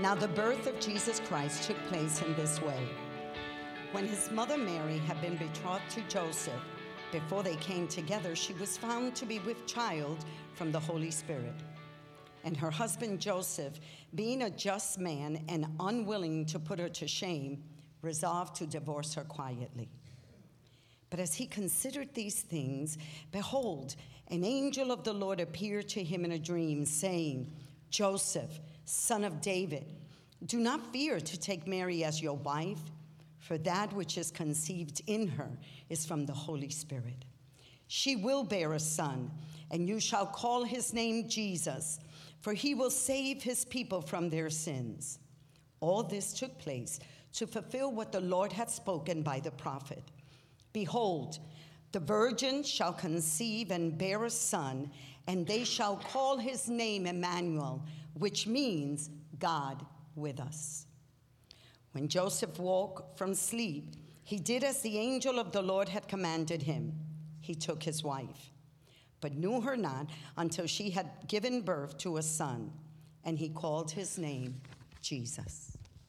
Now the birth of Jesus Christ took place in this way. When his mother Mary had been betrothed to Joseph, before they came together, she was found to be with child from the Holy Spirit. And her husband Joseph, being a just man and unwilling to put her to shame, resolved to divorce her quietly. But as he considered these things, behold, an angel of the Lord appeared to him in a dream, saying, Joseph, son of David, do not fear to take Mary as your wife, for that which is conceived in her is from the Holy Spirit. She will bear a son, and you shall call his name Jesus, for he will save his people from their sins. All this took place to fulfill what the Lord had spoken by the prophet. Behold, the virgin shall conceive and bear a son, and they shall call his name Emmanuel, which means God with us. When Joseph woke from sleep, he did as the angel of the Lord had commanded him. He took his wife, but knew her not until she had given birth to a son, and he called his name Jesus.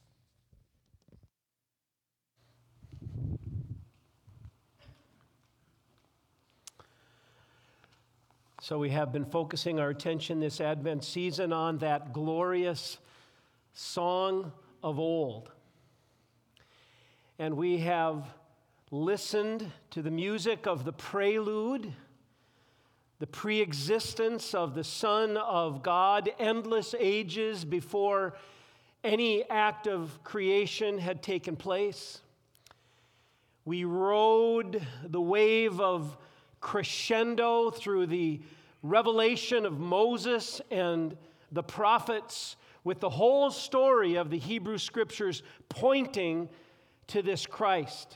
So we have been focusing our attention this Advent season on that glorious song of old. And we have listened to the music of the prelude, the pre-existence of the Son of God, endless ages before any act of creation had taken place. We rode the wave of crescendo through the revelation of Moses and the prophets, with the whole story of the Hebrew Scriptures pointing to this Christ.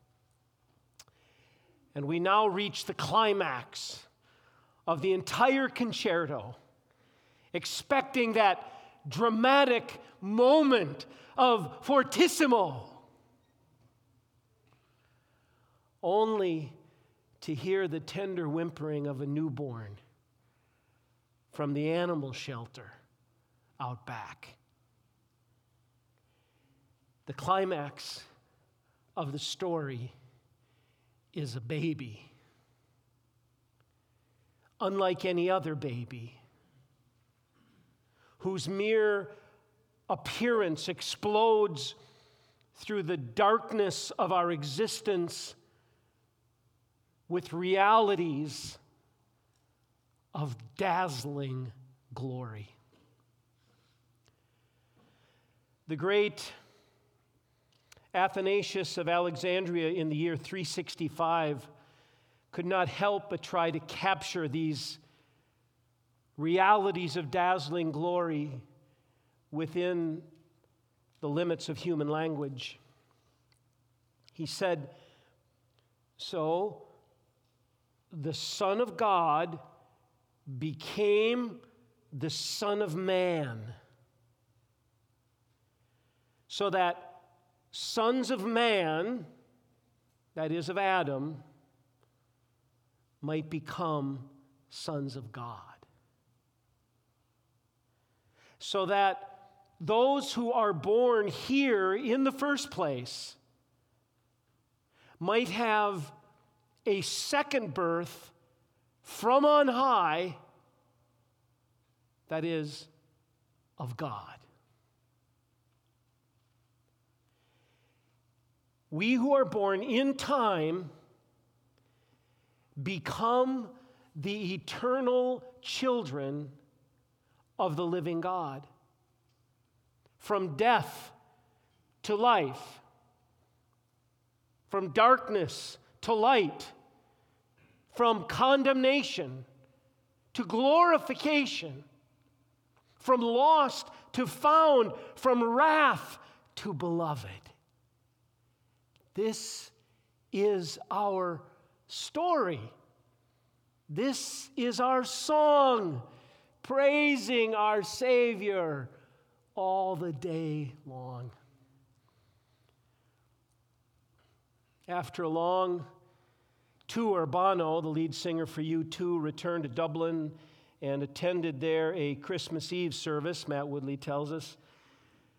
And we now reach the climax of the entire concerto, expecting that dramatic moment of fortissimo, only to hear the tender whimpering of a newborn from the animal shelter out back. The climax of the story is a baby, unlike any other baby, whose mere appearance explodes through the darkness of our existence with realities of dazzling glory. The great Athanasius of Alexandria in the year 365 could not help but try to capture these realities of dazzling glory within the limits of human language. He said, so the Son of God became the Son of Man, so that sons of man, that is of Adam, might become sons of God. So that those who are born here in the first place might have a second birth from on high, that is, of God. We who are born in time become the eternal children of the living God. From death to life, from darkness to light, from condemnation to glorification, from lost to found, from wrath to beloved. This is our story. This is our song, praising our Savior all the day long. After a long tour, Bono, the lead singer for U2, returned to Dublin and attended there a Christmas Eve service, Matt Woodley tells us.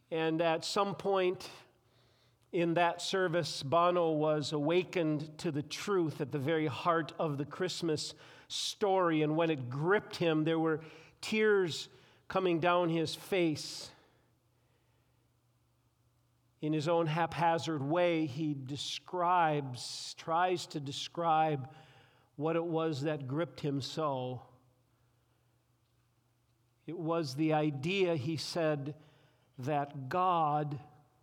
And at some point in that service, Bono was awakened to the truth at the very heart of the Christmas story. And when it gripped him, there were tears coming down his face. In his own haphazard way, he tries to describe what it was that gripped him so. It was the idea, he said, that God,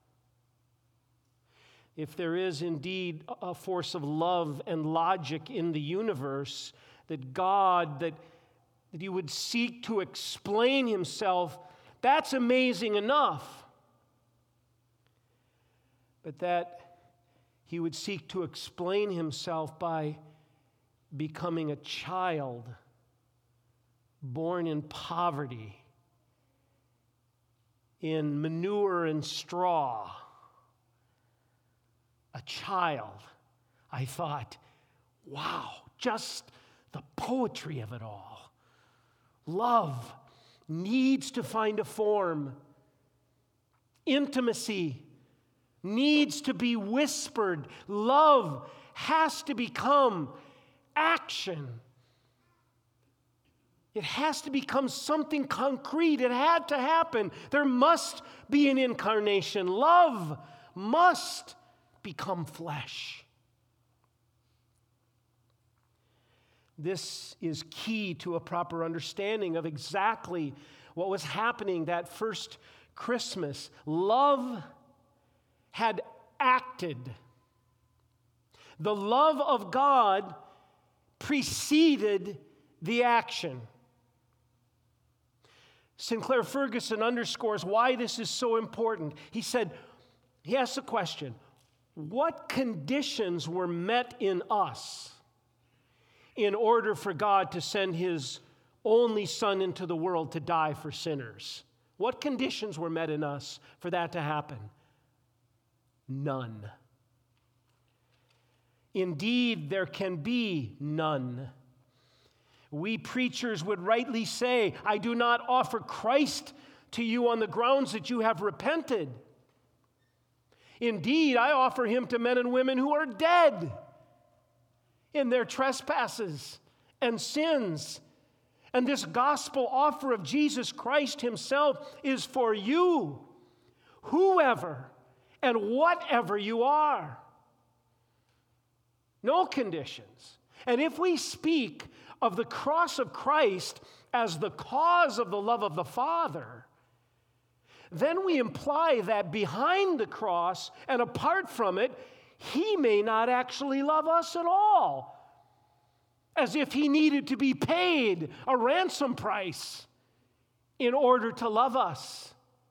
if there is indeed a force of love and logic in the universe, that God, that he would seek to explain himself, that's amazing enough. But that he would seek to explain himself by becoming a child born in poverty, in manure and straw. A child. I thought, wow, just the poetry of it all. Love needs to find a form. Intimacy needs to be whispered. Love has to become action. It has to become something concrete. It had to happen. There must be an incarnation. Love must become flesh. This is key to a proper understanding of exactly what was happening that first Christmas. Love had acted. The love of God preceded the action. Sinclair Ferguson underscores why this is so important. He asked the question, what conditions were met in us in order for God to send his only Son into the world to die for sinners? What conditions were met in us for that to happen? None. Indeed, there can be none. We preachers would rightly say, I do not offer Christ to you on the grounds that you have repented. Indeed, I offer him to men and women who are dead in their trespasses and sins. And this gospel offer of Jesus Christ himself is for you, whoever and whatever you are. No conditions. And if we speak of the cross of Christ as the cause of the love of the Father, then we imply that behind the cross and apart from it, he may not actually love us at all, as if he needed to be paid a ransom price in order to love us.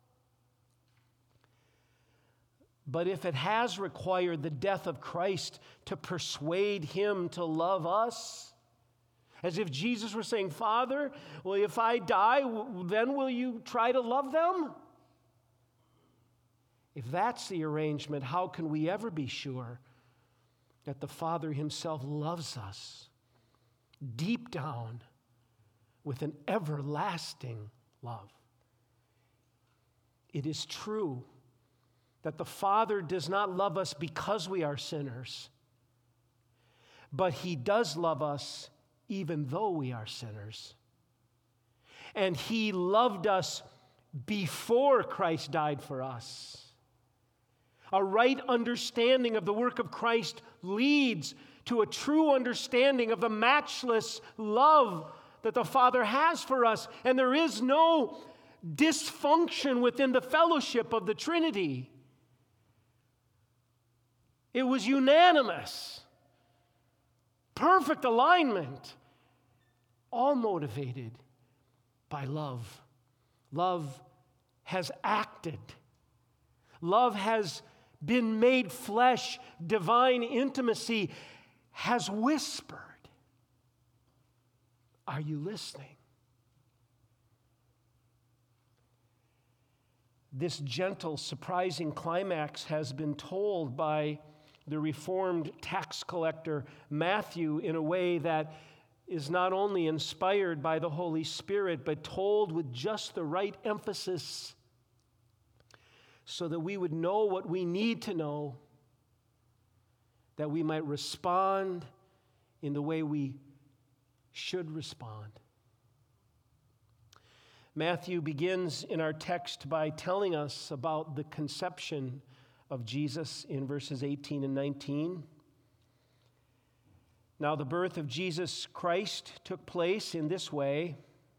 But if it has required the death of Christ to persuade him to love us, as if Jesus were saying, Father, well, if I die, then will you try to love them? If that's the arrangement, how can we ever be sure that the Father himself loves us deep down with an everlasting love? It is true that the Father does not love us because we are sinners, but he does love us even though we are sinners. And he loved us before Christ died for us. A right understanding of the work of Christ leads to a true understanding of the matchless love that the Father has for us. And there is no dysfunction within the fellowship of the Trinity. It was unanimous. Perfect alignment, all motivated by love. Love has acted. Love has been made flesh. Divine intimacy has whispered. Are you listening? This gentle, surprising climax has been told by the Reformed tax collector Matthew in a way that is not only inspired by the Holy Spirit, but told with just the right emphasis. so that we would know what we need to know, that we might respond in the way we should respond. Matthew begins in our text by telling us about the conception of Jesus in verses 18 and 19. Now, the birth of Jesus Christ took place in this way.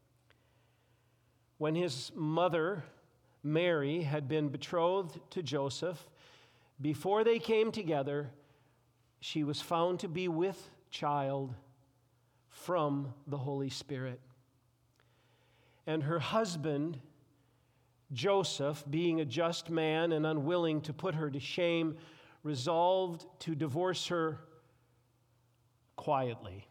When his mother, Mary, had been betrothed to Joseph, before they came together, she was found to be with child from the Holy Spirit. And her husband, Joseph, being a just man and unwilling to put her to shame, resolved to divorce her quietly.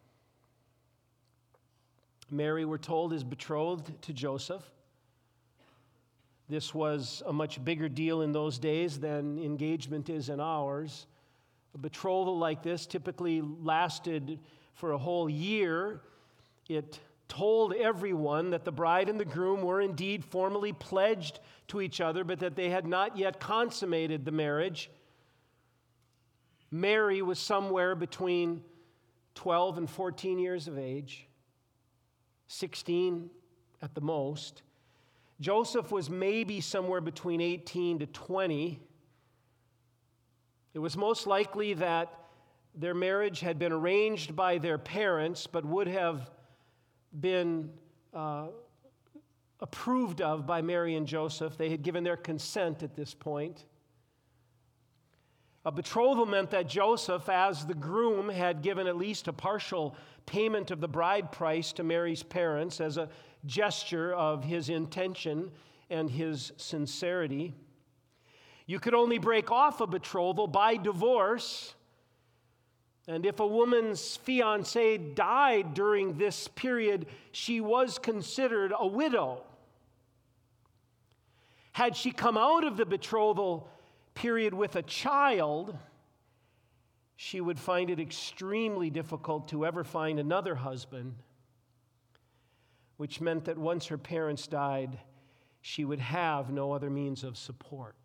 Mary, we're told, is betrothed to Joseph. This was a much bigger deal in those days than engagement is in ours. A betrothal like this typically lasted for a whole year. It told everyone that the bride and the groom were indeed formally pledged to each other, but that they had not yet consummated the marriage. Mary was somewhere between 12 and 14 years of age, 16 at the most. Joseph was maybe somewhere between 18 to 20. It was most likely that their marriage had been arranged by their parents, but would have been approved of by Mary and Joseph. They had given their consent at this point. A betrothal meant that Joseph, as the groom, had given at least a partial payment of the bride price to Mary's parents as a gesture of his intention and his sincerity. You could only break off a betrothal by divorce. And if a woman's fiancé died during this period, she was considered a widow. Had she come out of the betrothal period with a child, she would find it extremely difficult to ever find another husband, which meant that once her parents died, she would have no other means of support.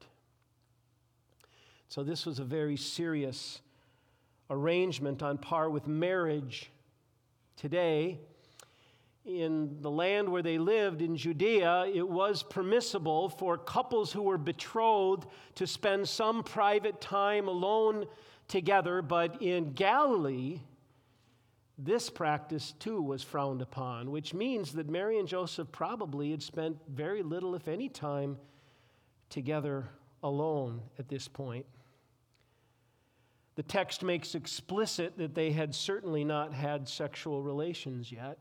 So this was a very serious arrangement on par with marriage today. In the land where they lived, in Judea, it was permissible for couples who were betrothed to spend some private time alone together, but in Galilee, this practice too was frowned upon, which means that Mary and Joseph probably had spent very little, if any, time together alone at this point. The text makes explicit that they had certainly not had sexual relations yet.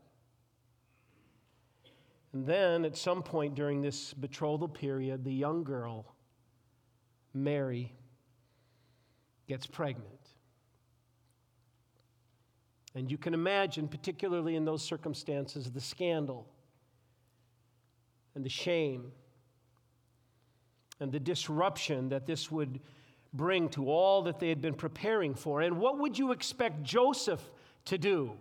And then, at some point during this betrothal period, the young girl, Mary, gets pregnant. And you can imagine, particularly in those circumstances, the scandal and the shame and the disruption that this would bring to all that they had been preparing for. And what would you expect Joseph to do?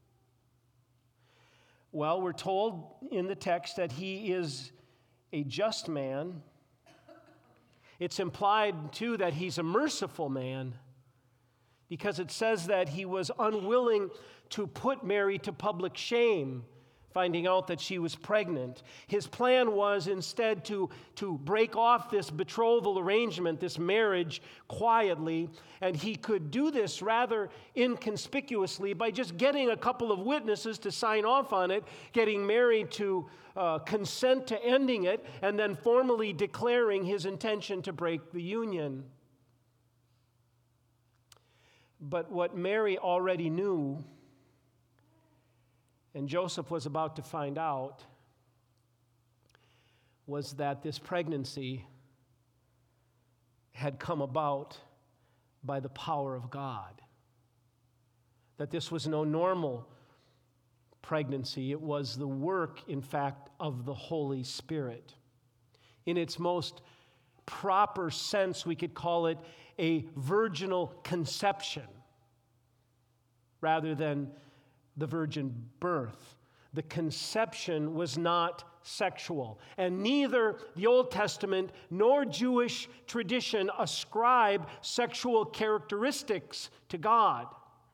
Well, we're told in the text that he is a just man. It's implied, too, that he's a merciful man, because it says that he was unwilling to put Mary to public shame, finding out that she was pregnant. His plan was instead to break off this betrothal arrangement, this marriage, quietly, and he could do this rather inconspicuously by just getting a couple of witnesses to sign off on it, getting Mary to consent to ending it, and then formally declaring his intention to break the union. But what Mary already knew, and Joseph was about to find out, was that this pregnancy had come about by the power of God. That this was no normal pregnancy. It was the work, in fact, of the Holy Spirit. In its most proper sense, we could call it a virginal conception rather than the virgin birth. the conception was not sexual. And neither the Old Testament nor Jewish tradition ascribe sexual characteristics to God.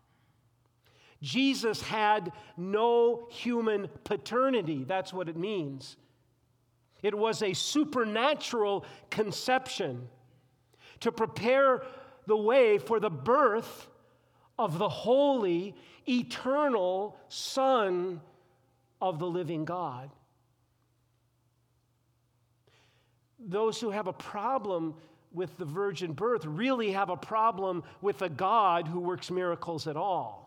Jesus had no human paternity. That's what it means. It was a supernatural conception to prepare the way for the birth of the holy, eternal Son of the living God. Those who have a problem with the virgin birth really have a problem with a God who works miracles at all.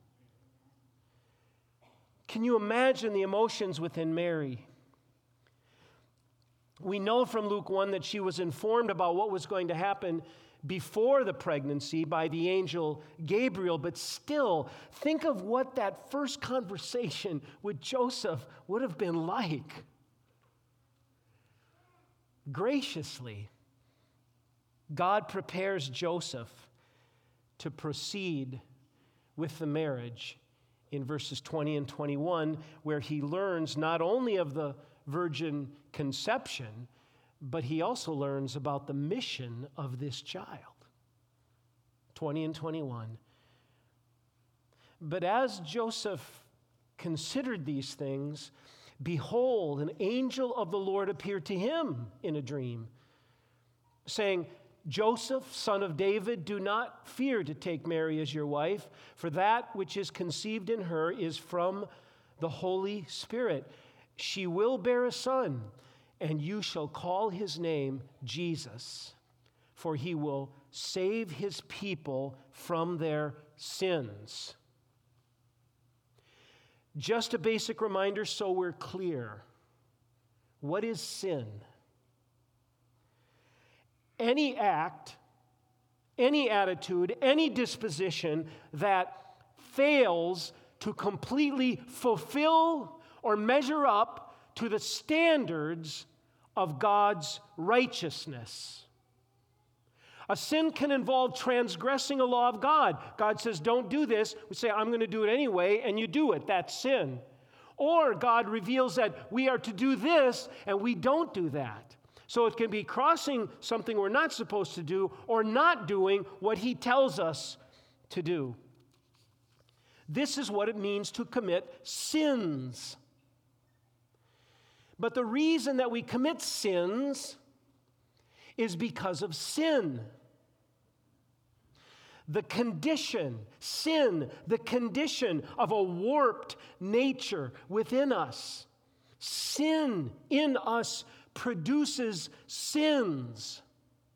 Can you imagine the emotions within Mary? We know from Luke 1 that she was informed about what was going to happen before the pregnancy by the angel Gabriel, but still, think of what that first conversation with Joseph would have been like. Graciously, God prepares Joseph to proceed with the marriage in verses 20 and 21, where he learns not only of the virgin conception, but he also learns about the mission of this child. 20 and 21. But as Joseph considered these things, behold, an angel of the Lord appeared to him in a dream, saying, Joseph, son of David, do not fear to take Mary as your wife, for that which is conceived in her is from the Holy Spirit. She will bear a son, and you shall call his name Jesus, for he will save his people from their sins. Just a basic reminder so we're clear. What is sin? Any act, any attitude, any disposition that fails to completely fulfill or measure up to the standards of God's righteousness. A sin can involve transgressing a law of God. God says, don't do this. We say, I'm going to do it anyway, and you do it. That's sin. Or God reveals that we are to do this, and we don't do that. So it can be crossing something we're not supposed to do or not doing what he tells us to do. This is what it means to commit sins. But the reason that we commit sins is because of sin. The condition, sin, the condition of a warped nature within us. Sin in us produces sins.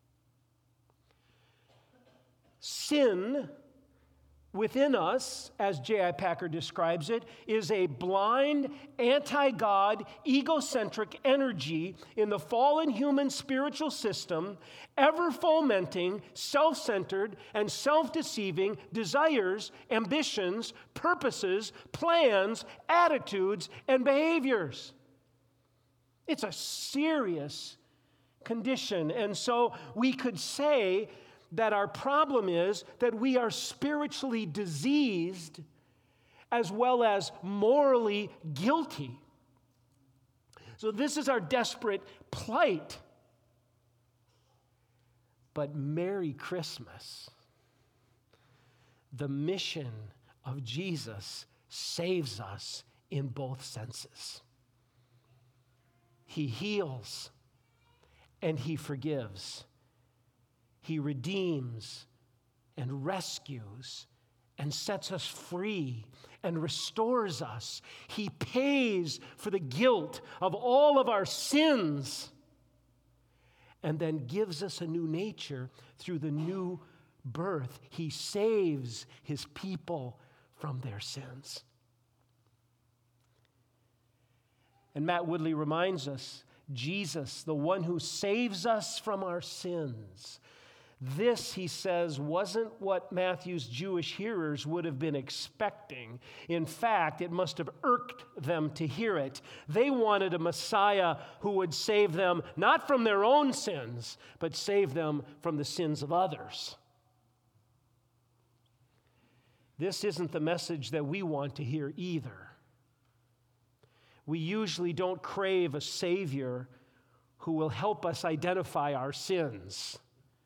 Sin within us, as J.I. Packer describes it, is a blind, anti-God, egocentric energy in the fallen human spiritual system, ever fomenting self-centered and self-deceiving desires, ambitions, purposes, plans, attitudes, and behaviors. It's a serious condition. And so we could say that our problem is that we are spiritually diseased as well as morally guilty. So this is our desperate plight. But Merry Christmas. The mission of Jesus saves us in both senses. He heals and he forgives. He redeems and rescues and sets us free and restores us. He pays for the guilt of all of our sins and then gives us a new nature through the new birth. He saves his people from their sins. And Matt Woodley reminds us, Jesus, the one who saves us from our sins. This, he says, wasn't what Matthew's Jewish hearers would have been expecting. In fact, it must have irked them to hear it. They wanted a Messiah who would save them not from their own sins, but save them from the sins of others. This isn't the message that we want to hear either. we usually don't crave a Savior who will help us identify our sins.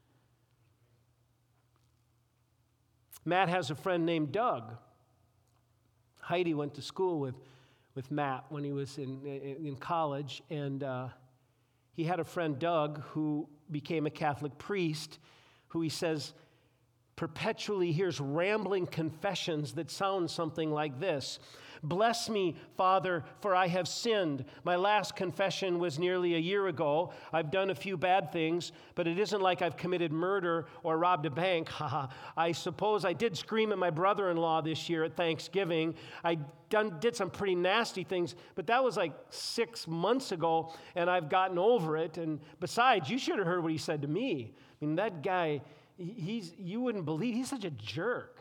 Matt has a friend named Doug. Heidi went to school with Matt when he was in college, and he had a friend, Doug, who became a Catholic priest, who he says perpetually hears rambling confessions that sound something like this. Bless me, Father, for I have sinned. My last confession was nearly a year ago. I've done a few bad things, but it isn't like I've committed murder or robbed a bank. I suppose I did scream at my brother-in-law this year at Thanksgiving. I did some pretty nasty things, but that was like 6 months ago, and I've gotten over it. And besides, you should have heard what he said to me. I mean, that guy, you wouldn't believe, he's such a jerk.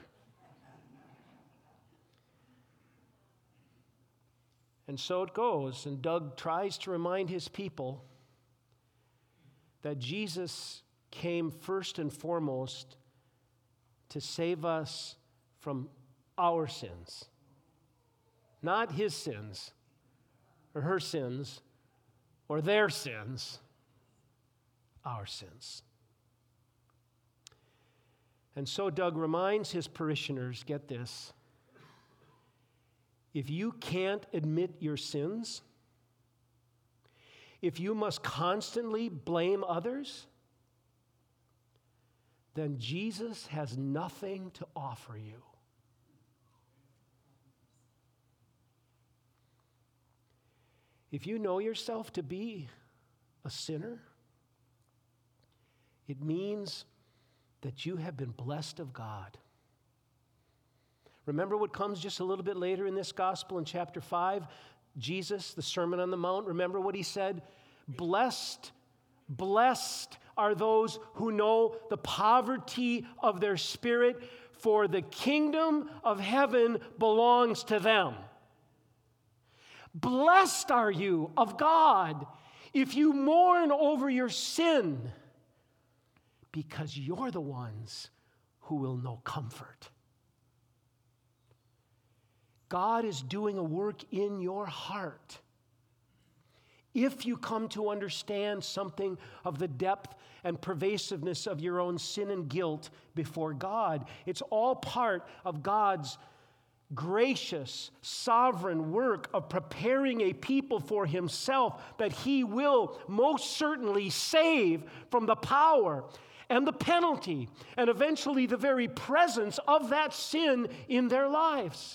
And so it goes, and Doug tries to remind his people that Jesus came first and foremost to save us from our sins. Not his sins, or her sins, or their sins, our sins. And so Doug reminds his parishioners, get this, if you can't admit your sins, if you must constantly blame others, then Jesus has nothing to offer you. If you know yourself to be a sinner, it means that you have been blessed of God. Remember what comes just a little bit later in this gospel in chapter 5? Jesus, the Sermon on the Mount, remember what he said? Blessed are those who know the poverty of their spirit, for the kingdom of heaven belongs to them. Blessed are you of God if you mourn over your sin, because you're the ones who will know comfort. God is doing a work in your heart. If you come to understand something of the depth and pervasiveness of your own sin and guilt before God, it's all part of God's gracious, sovereign work of preparing a people for himself that he will most certainly save from the power and the penalty and eventually the very presence of that sin in their lives.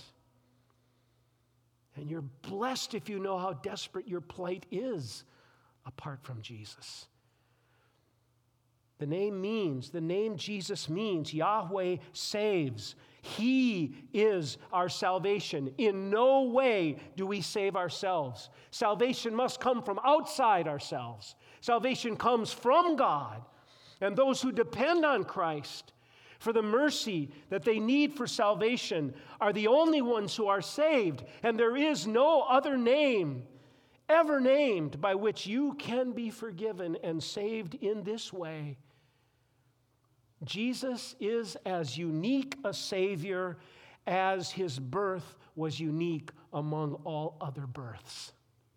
And you're blessed if you know how desperate your plight is apart from Jesus. The name Jesus means Yahweh saves. He is our salvation. In no way do we save ourselves. Salvation must come from outside ourselves. Salvation comes from God. And those who depend on Christ for the mercy that they need for salvation are the only ones who are saved. And there is no other name ever named by which you can be forgiven and saved in this way. Jesus is as unique a Savior as his birth was unique among all other births.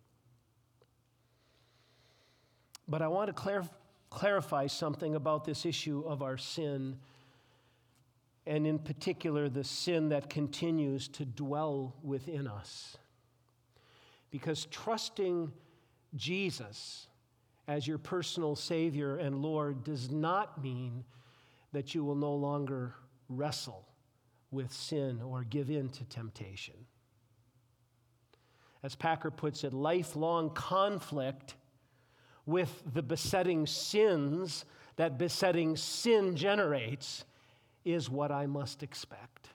But I want to clarify something about this issue of our sin, and in particular, the sin that continues to dwell within us. Because trusting Jesus as your personal Savior and Lord does not mean that you will no longer wrestle with sin or give in to temptation. As Packer puts it, lifelong conflict with the besetting sins that besetting sin generates is what I must expect.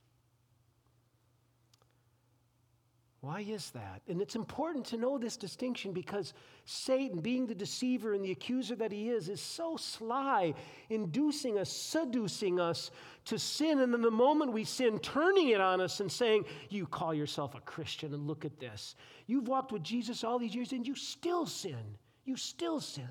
Why is that? And it's important to know this distinction because Satan, being the deceiver and the accuser that he is so sly, inducing us, seducing us to sin. And then the moment we sin, turning it on us and saying, you call yourself a Christian and look at this. You've walked with Jesus all these years and you still sin. You still sin.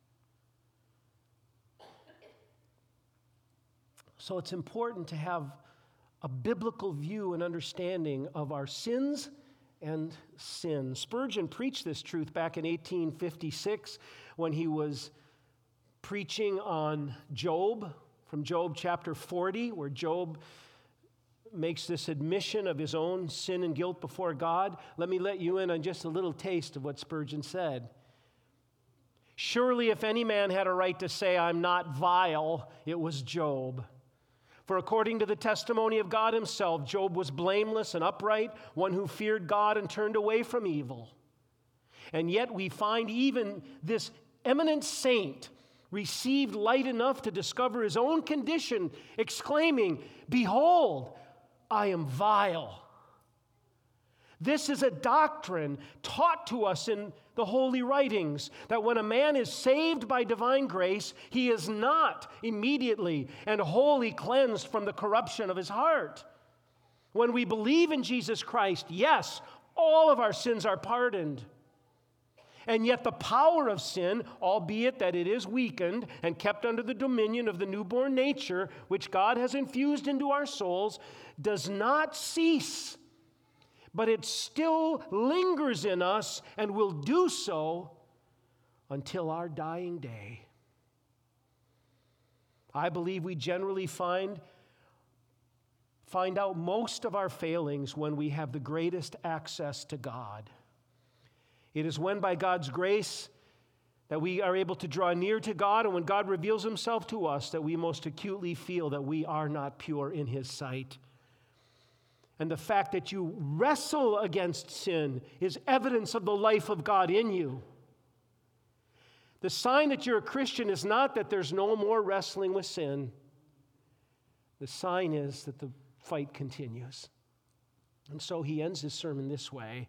So it's important to have a biblical view and understanding of our sins and sin. Spurgeon preached this truth back in 1856 when he was preaching on Job, from Job chapter 40, where Job makes this admission of his own sin and guilt before God. Let me let you in on just a little taste of what Spurgeon said. Surely if any man had a right to say, I'm not vile, it was Job. For according to the testimony of God himself, Job was blameless and upright, one who feared God and turned away from evil. And yet we find even this eminent saint received light enough to discover his own condition, exclaiming, behold, I am vile. This is a doctrine taught to us in the holy writings, that when a man is saved by divine grace, he is not immediately and wholly cleansed from the corruption of his heart. When we believe in Jesus Christ, yes, all of our sins are pardoned. And yet the power of sin, albeit that it is weakened and kept under the dominion of the newborn nature, which God has infused into our souls, does not cease, but it still lingers in us and will do so until our dying day. I believe we generally find out most of our failings when we have the greatest access to God. It is when by God's grace that we are able to draw near to God, and when God reveals himself to us, that we most acutely feel that we are not pure in his sight. And the fact that you wrestle against sin is evidence of the life of God in you. The sign that you're a Christian is not that there's no more wrestling with sin. The sign is that the fight continues. And so he ends his sermon this way.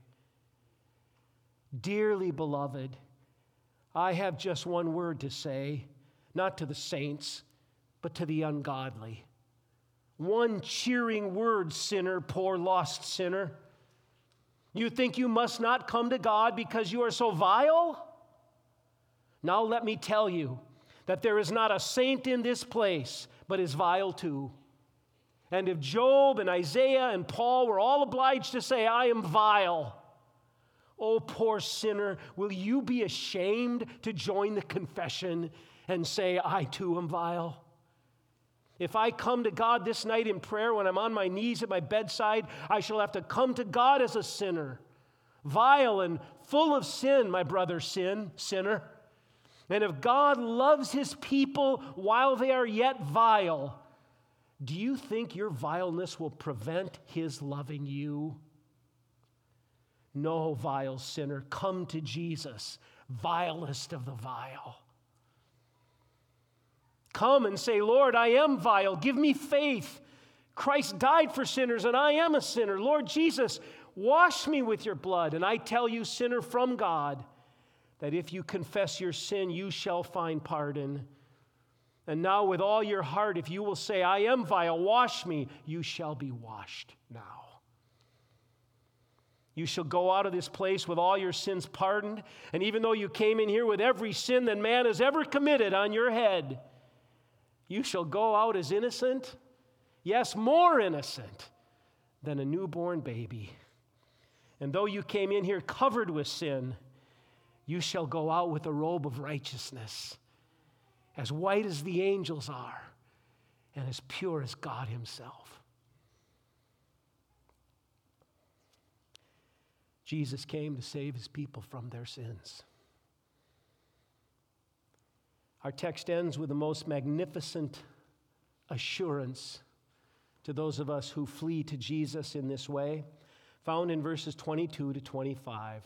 Dearly beloved, I have just one word to say, not to the saints, but to the ungodly. One cheering word, sinner, poor lost sinner. You think you must not come to God because you are so vile? Now let me tell you that there is not a saint in this place, but is vile too. And if Job and Isaiah and Paul were all obliged to say, I am vile, oh, poor sinner, will you be ashamed to join the confession and say, I too am vile? If I come to God this night in prayer when I'm on my knees at my bedside, I shall have to come to God as a sinner, vile and full of sin, my brother, sinner. And if God loves his people while they are yet vile, do you think your vileness will prevent his loving you? No, vile sinner, come to Jesus, vilest of the vile. Come and say, Lord, I am vile. Give me faith. Christ died for sinners, and I am a sinner. Lord Jesus, wash me with your blood. And I tell you, sinner from God, that if you confess your sin, you shall find pardon. And now with all your heart, if you will say, I am vile, wash me, you shall be washed now. You shall go out of this place with all your sins pardoned. And even though you came in here with every sin that man has ever committed on your head, you shall go out as innocent, yes, more innocent than a newborn baby. And though you came in here covered with sin, you shall go out with a robe of righteousness, as white as the angels are, and as pure as God himself. Jesus came to save his people from their sins. Our text ends with the most magnificent assurance to those of us who flee to Jesus in this way, found in verses 22 to 25.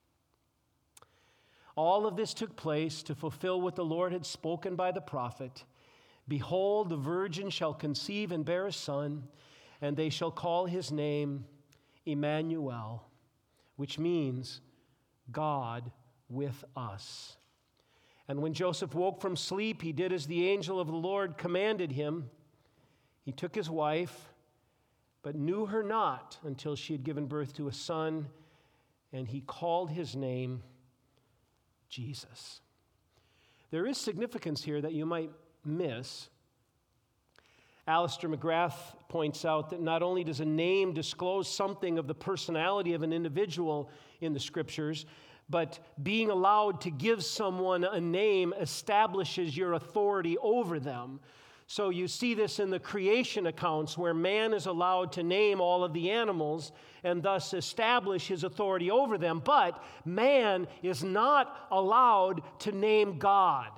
All of this took place to fulfill what the Lord had spoken by the prophet. Behold, the virgin shall conceive and bear a son, and they shall call his name Emmanuel, which means God with us. And when Joseph woke from sleep, he did as the angel of the Lord commanded him. He took his wife, but knew her not until she had given birth to a son, and he called his name Jesus. There is significance here that you might miss. Alistair McGrath points out that not only does a name disclose something of the personality of an individual in the Scriptures, but being allowed to give someone a name establishes your authority over them. So you see this in the creation accounts where man is allowed to name all of the animals and thus establish his authority over them, but man is not allowed to name God.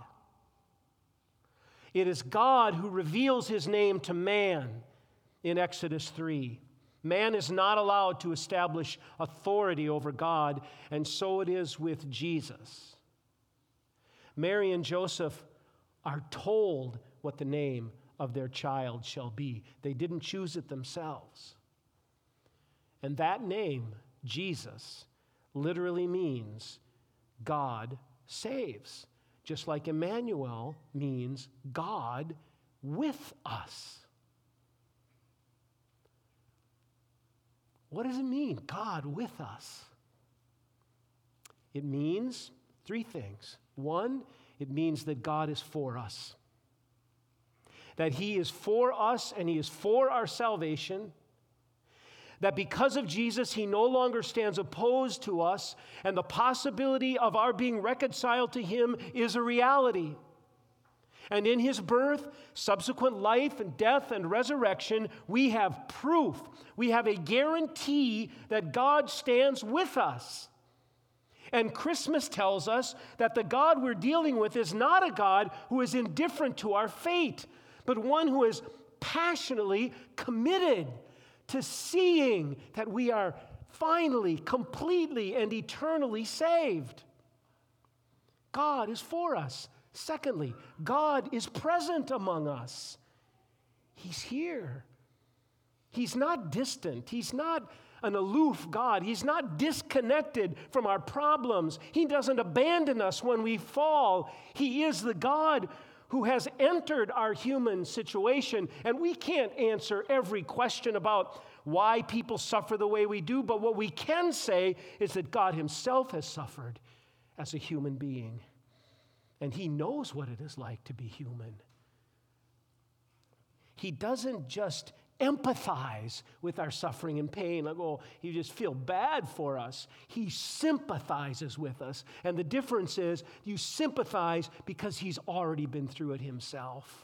It is God who reveals his name to man in Exodus 3. Man is not allowed to establish authority over God, and so it is with Jesus. Mary and Joseph are told what the name of their child shall be. They didn't choose it themselves. And that name, Jesus, literally means God saves. Just like Emmanuel means God with us. What does it mean, God with us? It means three things. One, it means that God is for us. That he is for us and he is for our salvation. That because of Jesus, he no longer stands opposed to us, and the possibility of our being reconciled to him is a reality. And in his birth, subsequent life and death and resurrection, we have proof. We have a guarantee that God stands with us. And Christmas tells us that the God we're dealing with is not a God who is indifferent to our fate, but one who is passionately committed to seeing that we are finally, completely, and eternally saved. God is for us. Secondly, God is present among us. He's here. He's not distant. He's not an aloof God. He's not disconnected from our problems. He doesn't abandon us when we fall. He is the God who has entered our human situation, and we can't answer every question about why people suffer the way we do, but what we can say is that God himself has suffered as a human being, and he knows what it is like to be human. He doesn't just empathize with our suffering and pain, like, oh, you just feel bad for us. He sympathizes with us. And the difference is you sympathize because he's already been through it himself.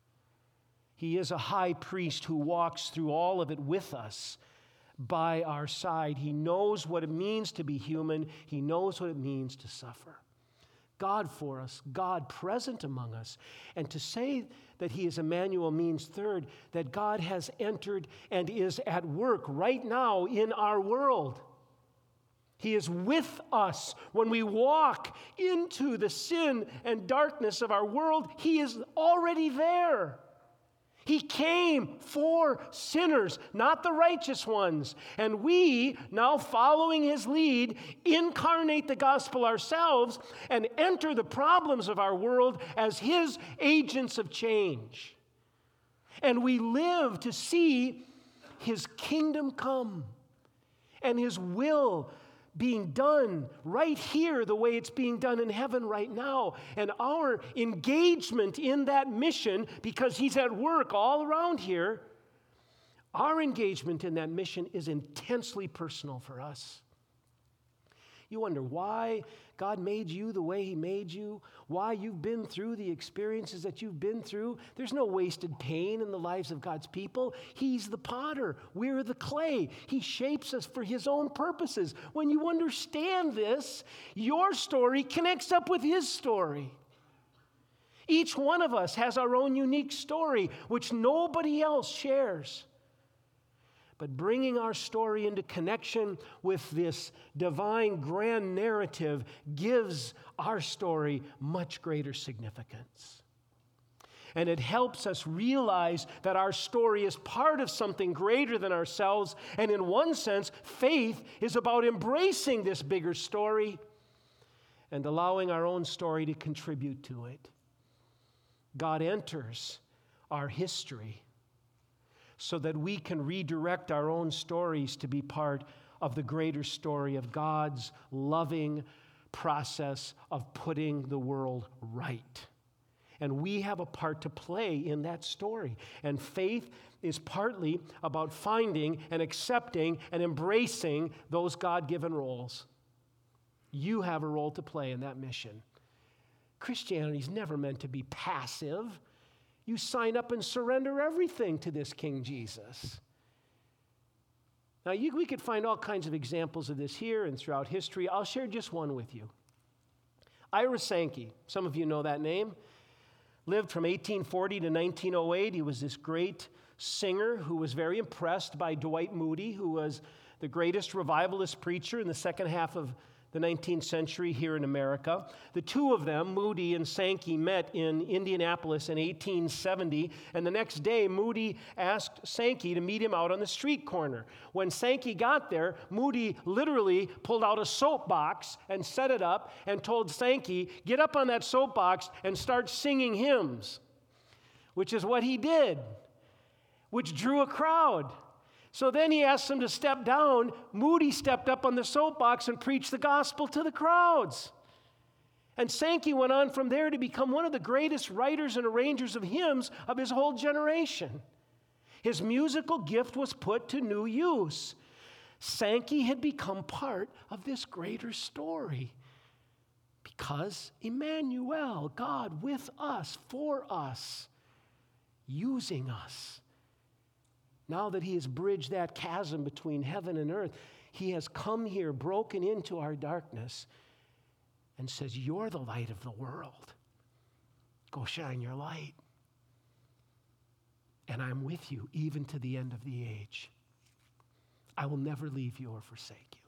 He is a high priest who walks through all of it with us by our side. He knows what it means to be human. He knows what it means to suffer. God for us, God present among us. And to say that he is Emmanuel means, third, that God has entered and is at work right now in our world. He is with us when we walk into the sin and darkness of our world. He is already there. He came for sinners, not the righteous ones. And we, now following his lead, incarnate the gospel ourselves and enter the problems of our world as his agents of change. And we live to see his kingdom come and his will being done right here the way it's being done in heaven right now. And our engagement in that mission, because he's at work all around here, our engagement in that mission is intensely personal for us. You wonder why God made you the way he made you, why you've been through the experiences that you've been through. There's no wasted pain in the lives of God's people. He's the potter. We're the clay. He shapes us for his own purposes. When you understand this, your story connects up with his story. Each one of us has our own unique story, which nobody else shares. But bringing our story into connection with this divine grand narrative gives our story much greater significance. And it helps us realize that our story is part of something greater than ourselves. And in one sense, faith is about embracing this bigger story and allowing our own story to contribute to it. God enters our history so that we can redirect our own stories to be part of the greater story of God's loving process of putting the world right. And we have a part to play in that story. And faith is partly about finding and accepting and embracing those God-given roles. You have a role to play in that mission. Christianity is never meant to be passive. You sign up and surrender everything to this King Jesus. Now, we could find all kinds of examples of this here and throughout history. I'll share just one with you. Ira Sankey, some of you know that name, lived from 1840 to 1908. He was this great singer who was very impressed by Dwight Moody, who was the greatest revivalist preacher in the second half of the 19th century here in America. The two of them, Moody and Sankey, met in Indianapolis in 1870, and the next day, Moody asked Sankey to meet him out on the street corner. When Sankey got there, Moody literally pulled out a soapbox and set it up and told Sankey, get up on that soapbox and start singing hymns, which is what he did, which drew a crowd. So then he asked him to step down. Moody stepped up on the soapbox and preached the gospel to the crowds. And Sankey went on from there to become one of the greatest writers and arrangers of hymns of his whole generation. His musical gift was put to new use. Sankey had become part of this greater story because Emmanuel, God with us, for us, using us. Now that he has bridged that chasm between heaven and earth, he has come here, broken into our darkness, and says, you're the light of the world. Go shine your light. And I'm with you even to the end of the age. I will never leave you or forsake you.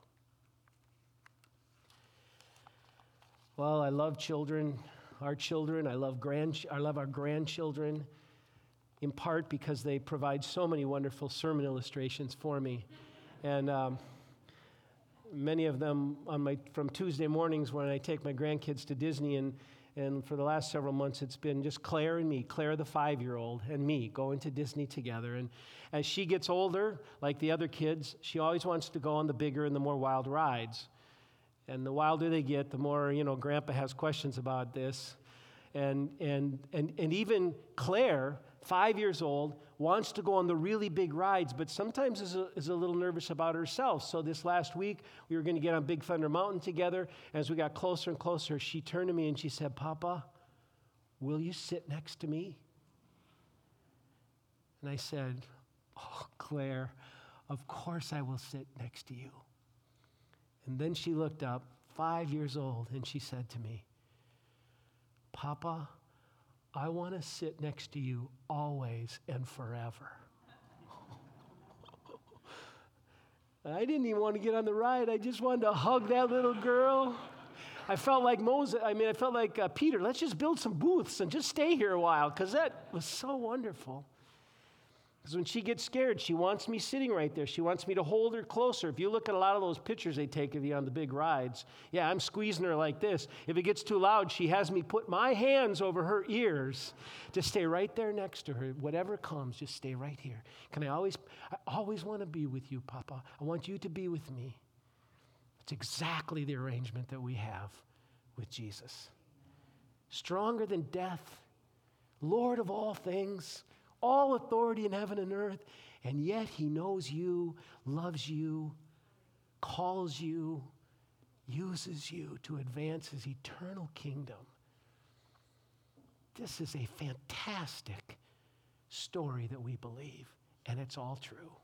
Well, I love children, our children. I love our grandchildren, in part because they provide so many wonderful sermon illustrations for me. And many of them from Tuesday mornings when I take my grandkids to Disney, and for the last several months it's been just Claire and me, Claire the 5-year-old and me going to Disney together. And as she gets older, like the other kids, she always wants to go on the bigger and the more wild rides. And the wilder they get, the more, Grandpa has questions about this. And even Claire, 5 years old, wants to go on the really big rides, but sometimes is a little nervous about herself. So this last week, we were going to get on Big Thunder Mountain together. As we got closer and closer, she turned to me and she said, Papa, will you sit next to me? And I said, oh, Claire, of course I will sit next to you. And then she looked up, 5 years old, and she said to me, Papa, I want to sit next to you always and forever. I didn't even want to get on the ride. I just wanted to hug that little girl. I felt like Moses. I felt like Peter. Let's just build some booths and just stay here a while, because that was so wonderful. Because when she gets scared, she wants me sitting right there. She wants me to hold her closer. If you look at a lot of those pictures they take of you on the big rides, yeah, I'm squeezing her like this. If it gets too loud, she has me put my hands over her ears to stay right there next to her. Whatever comes, just stay right here. I always want to be with you, Papa. I want you to be with me. It's exactly the arrangement that we have with Jesus. Stronger than death, Lord of all things, all authority in heaven and earth, and yet he knows you, loves you, calls you, uses you to advance his eternal kingdom. This is a fantastic story that we believe, and it's all true.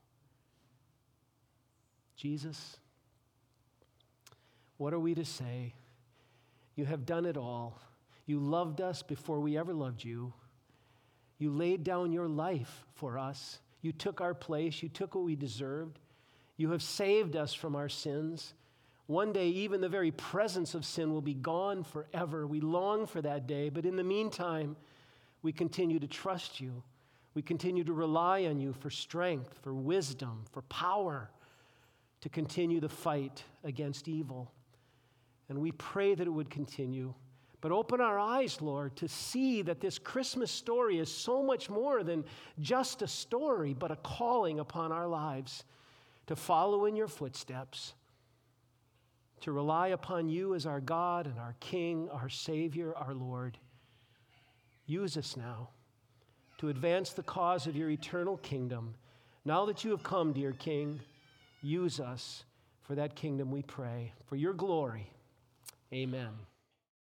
Jesus, what are we to say? You have done it all. You loved us before we ever loved you. You laid down your life for us. You took our place. You took what we deserved. You have saved us from our sins. One day, even the very presence of sin will be gone forever. We long for that day, but in the meantime, we continue to trust you. We continue to rely on you for strength, for wisdom, for power to continue the fight against evil. And we pray that it would continue. But open our eyes, Lord, to see that this Christmas story is so much more than just a story, but a calling upon our lives to follow in your footsteps, to rely upon you as our God and our King, our Savior, our Lord. Use us now to advance the cause of your eternal kingdom. Now that you have come, dear King, use us for that kingdom, we pray, for your glory. Amen.